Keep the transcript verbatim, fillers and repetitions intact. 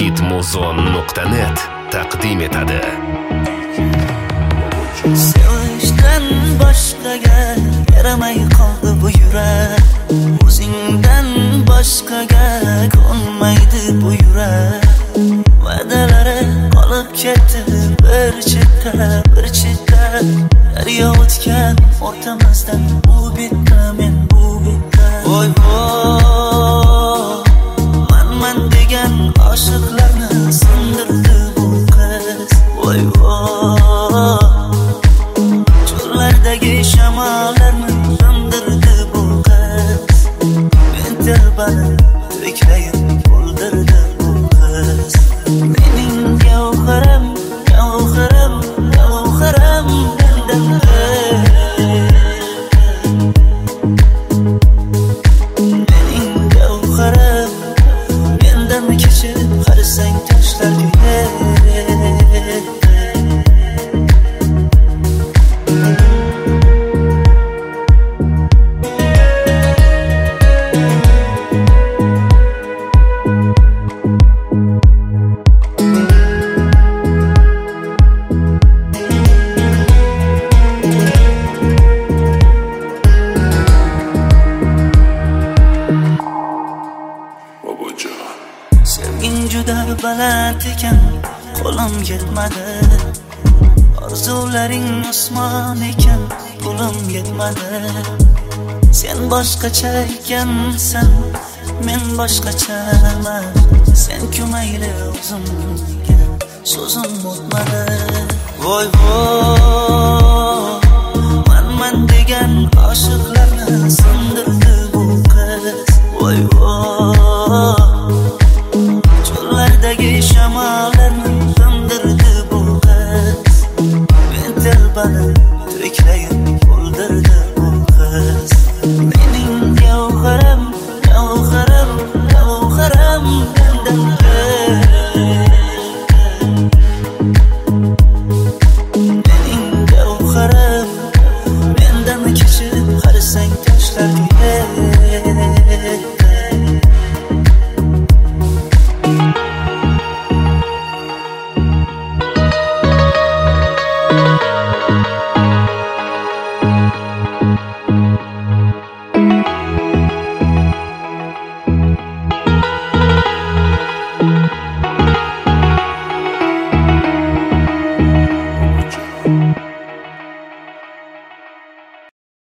hitmuzon nuqta net taqdim etadi. Sevishdan boshqaga yaramay qoldi bu yurak, o'zingdan boshqaga ko'nmaydi bu yurak. Va'dalari qolib ketdi bir chetda, bir chetda. Daryo o'tgan o'rtamizdan, bu bitta men bu bitta. Voy voy, man man degan oshiqlarni sindirdi bu qiz. Voy voy, cho'llardagi shamollarni sindirdi bu qiz. Men telbani to'klayim o'ldirdi bu qiz. Mening gavharim, gavharim, gavharim mendan mening gavharim mendan kechib qarasang toshlarga. Sevging juda baland ekan, qo'lim yetmadi. Orzularing osmon ekan, pulim yetmadi. Sen boshqacha ekansan, men boshqachaman. Sen kumayli o'zimga so'zim o'tmadi. Voy voy, man man degan oshiqlarni sindirdi